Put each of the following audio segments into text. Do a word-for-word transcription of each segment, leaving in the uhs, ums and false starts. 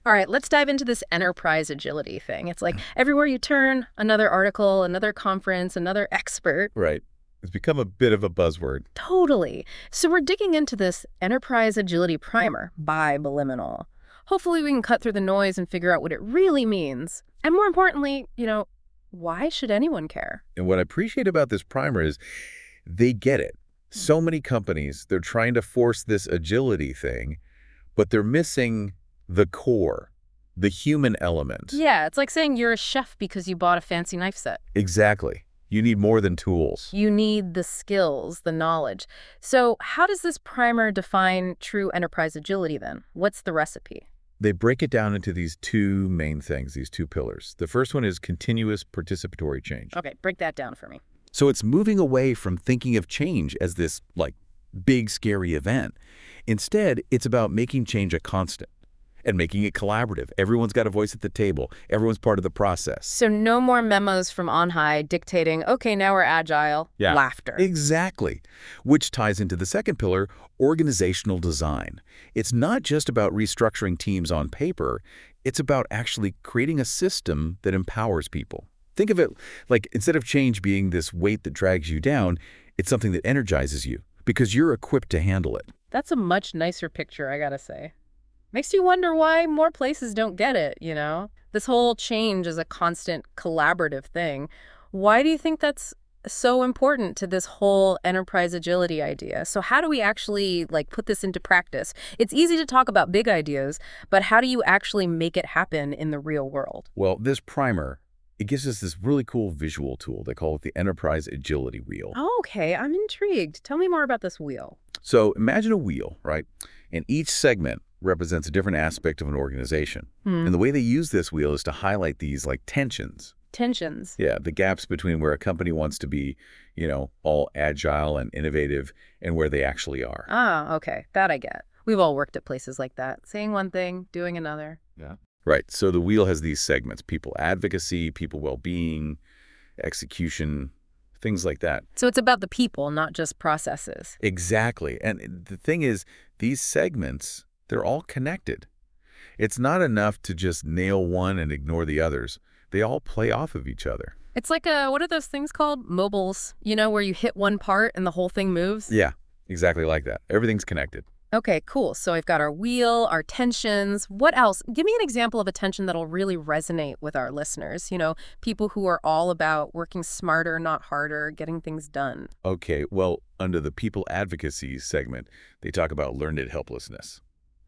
All right, let's dive into this enterprise agility thing. It's like everywhere you turn, another article, another conference, another expert. Right. It's become a bit of a buzzword. Totally. So we're digging into this enterprise agility primer by Biliminal. Hopefully we can cut through the noise and figure out what it really means. And more importantly, you know, why should anyone care? And what I appreciate about this primer is they get it. So many companies, they're trying to force this agility thing, but they're missing the core, the human element. Yeah, it's like saying you're a chef because you bought a fancy knife set. Exactly. You need more than tools. You need the skills, the knowledge. So how does this primer define true enterprise agility then? What's the recipe? They break it down into these two main things, these two pillars. The first one is continuous participatory change. Okay, break that down for me. So it's moving away from thinking of change as this, like, big, scary event. Instead, it's about making change a constant and making it collaborative. Everyone's got a voice at the table. Everyone's part of the process. So no more memos from on high dictating, okay, now we're agile, Yeah. laughter. Exactly. Which ties into the second pillar, organizational design. It's not just about restructuring teams on paper. It's about actually creating a system that empowers people. Think of it like instead of change being this weight that drags you down, it's something that energizes you because you're equipped to handle it. That's a much nicer picture, I gotta say. Makes you wonder why more places don't get it, you know? This whole change is a constant collaborative thing. Why do you think that's so important to this whole enterprise agility idea? So how do we actually like put this into practice? It's easy to talk about big ideas, but how do you actually make it happen in the real world? Well, this primer, it gives us this really cool visual tool. They call it the Enterprise Agility Wheel. Oh, okay, I'm intrigued. Tell me more about this wheel. So imagine a wheel, right? And each segment represents a different aspect of an organization. Hmm. And the way they use this wheel is to highlight these like tensions. Tensions. Yeah, the gaps between where a company wants to be, you know, all agile and innovative and where they actually are. Ah, okay, that I get. We've all worked at places like that, saying one thing, doing another. Yeah. Right. So the wheel has these segments, people advocacy, people well-being, execution, things like that. So it's about the people, not just processes. Exactly. And the thing is, these segments, they're all connected. It's not enough to just nail one and ignore the others. They all play off of each other. It's like a, what are those things called? Mobiles, you know, where you hit one part and the whole thing moves? Yeah, exactly like that. Everything's connected. Okay, cool. So I've got our wheel, our tensions. What else? Give me an example of a tension that'll really resonate with our listeners. You know, people who are all about working smarter, not harder, getting things done. Okay, well, under the people advocacy segment, they talk about learned helplessness.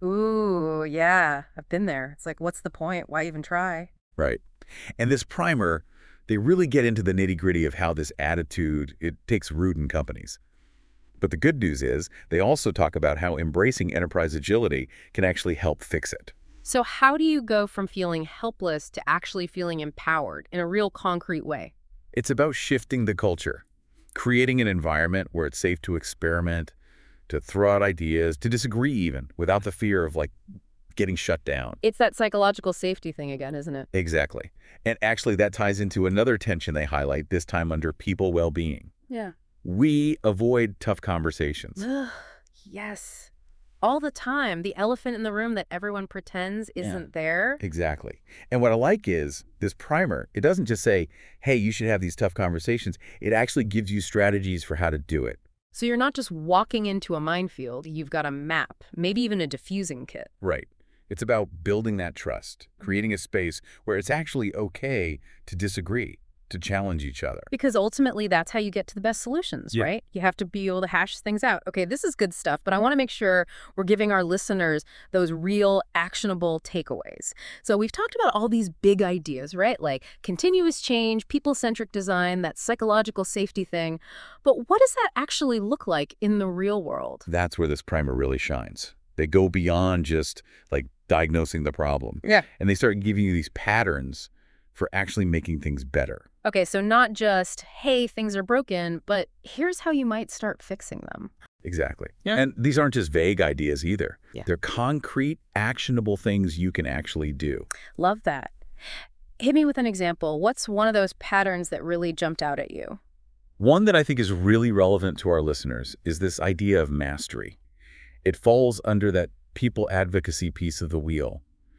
Ooh, yeah, I've been there. It's like, what's the point? Why even try? Right. And this primer, they really get into the nitty-gritty of how this attitude, it takes root in companies. But the good news is they also talk about how embracing enterprise agility can actually help fix it. So how do you go from feeling helpless to actually feeling empowered in a real concrete way? It's about shifting the culture, creating an environment where it's safe to experiment, to throw out ideas, to disagree even, without the fear of like getting shut down. It's that psychological safety thing again, isn't it? Exactly. And actually that ties into another tension they highlight, this time under people well-being. Yeah. We avoid tough conversations. Yes. All the time. The elephant in the room that everyone pretends isn't Yeah. there. Exactly. And what I like is this primer, it doesn't just say, hey, you should have these tough conversations. It actually gives you strategies for how to do it. So you're not just walking into a minefield, you've got a map, maybe even a diffusing kit. Right. It's about building that trust, creating a space where it's actually okay to disagree, to challenge each other. Because ultimately, that's how you get to the best solutions, Yeah. right? You have to be able to hash things out. Okay, this is good stuff, but I want to make sure we're giving our listeners those real, actionable takeaways. So we've talked about all these big ideas, right? Like continuous change, people-centric design, that psychological safety thing. But what does that actually look like in the real world? That's where this primer really shines. They go beyond just like diagnosing the problem. Yeah. And they start giving you these patterns for actually making things better. Okay, so not just, hey, things are broken, but here's how you might start fixing them. Exactly. Yeah. And these aren't just vague ideas either. Yeah. They're concrete, actionable things you can actually do. Love that. Hit me with an example. What's one of those patterns that really jumped out at you? One that I think is really relevant to our listeners is this idea of mastery. It falls under that people advocacy piece of the wheel.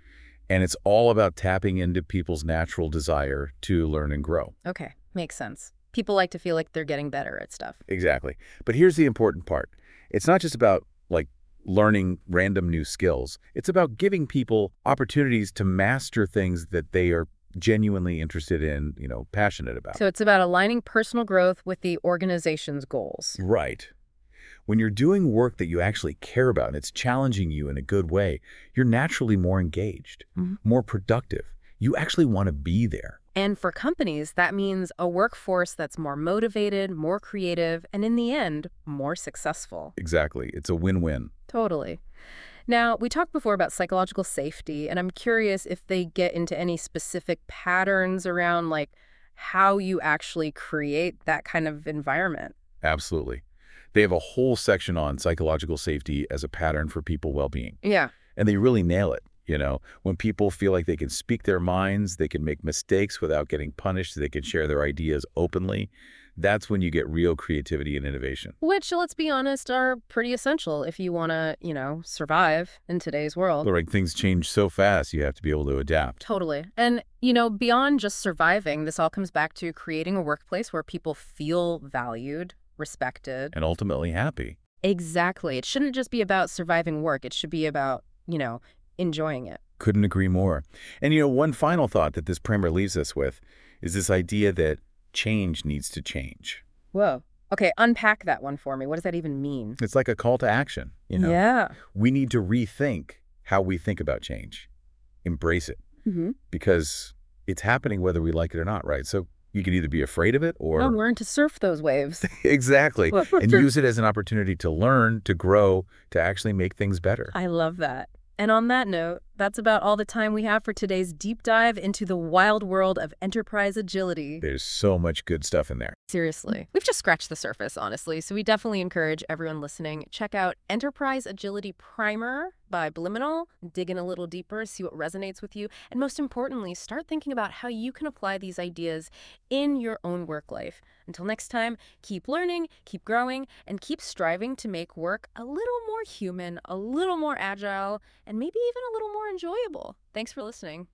And it's all about tapping into people's natural desire to learn and grow. Okay, makes sense. People like to feel like they're getting better at stuff. Exactly. But here's the important part. It's not just about, like, learning random new skills. It's about giving people opportunities to master things that they are genuinely interested in, you know, passionate about. So it's about aligning personal growth with the organization's goals. Right. When you're doing work that you actually care about and it's challenging you in a good way, you're naturally more engaged, Mhm. more productive. You actually want to be there. And for companies, that means a workforce that's more motivated, more creative, and in the end, more successful. Exactly. It's a win-win. Totally. Now, we talked before about psychological safety, and I'm curious if they get into any specific patterns around, like, how you actually create that kind of environment. Absolutely. They have a whole section on psychological safety as a pattern for people well-being. Yeah. And they really nail it. You know, when people feel like they can speak their minds, they can make mistakes without getting punished, they can share their ideas openly, that's when you get real creativity and innovation. Which, let's be honest, are pretty essential if you want to, you know, survive in today's world. Like, things change so fast, you have to be able to adapt. Totally. And, you know, beyond just surviving, this all comes back to creating a workplace where people feel valued, respected. And ultimately happy. Exactly. It shouldn't just be about surviving work. It should be about, you know, enjoying it. Couldn't agree more. And, you know, one final thought that this primer leaves us with is this idea that change needs to change. Whoa. Okay, unpack that one for me. What does that even mean? It's like a call to action, you know? Yeah. We need to rethink how we think about change. Embrace it. Mm-hmm. Because it's happening whether we like it or not, right? So you can either be afraid of it or... Oh, learn to surf those waves. Exactly. And use it as an opportunity to learn, to grow, to actually make things better. I love that. And on that note, that's about all the time we have for today's deep dive into the wild world of enterprise agility. There's so much good stuff in there. Seriously. We've just scratched the surface, honestly, so we definitely encourage everyone listening, check out Enterprise Agility Primer by Bliminal, dig in a little deeper, see what resonates with you, and most importantly, start thinking about how you can apply these ideas in your own work life. Until next time, keep learning, keep growing, and keep striving to make work a little more human, a little more agile, and maybe even a little more enjoyable. Thanks for listening.